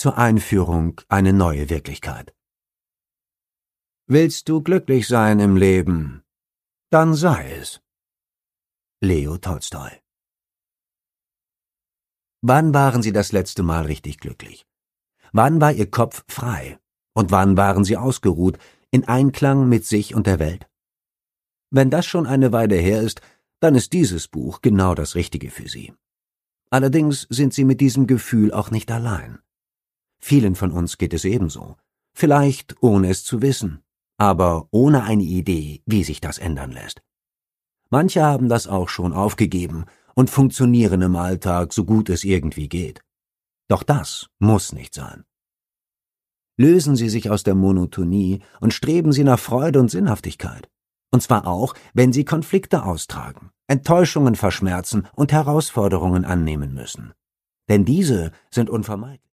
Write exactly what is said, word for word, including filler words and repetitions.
zur Einführung eine neue Wirklichkeit. Willst du glücklich sein im Leben? Dann sei es. Leo Tolstoi. Wann waren Sie das letzte Mal richtig glücklich? Wann war Ihr Kopf frei? Und wann waren Sie ausgeruht, in Einklang mit sich und der Welt? Wenn das schon eine Weile her ist, dann ist dieses Buch genau das Richtige für Sie. Allerdings sind Sie mit diesem Gefühl auch nicht allein. Vielen von uns geht es ebenso, vielleicht ohne es zu wissen, aber ohne eine Idee, wie sich das ändern lässt. Manche haben das auch schon aufgegeben und funktionieren im Alltag so gut es irgendwie geht. Doch das muss nicht sein. Lösen Sie sich aus der Monotonie und streben Sie nach Freude und Sinnhaftigkeit. Und zwar auch, wenn Sie Konflikte austragen, Enttäuschungen verschmerzen und Herausforderungen annehmen müssen. Denn diese sind unvermeidlich.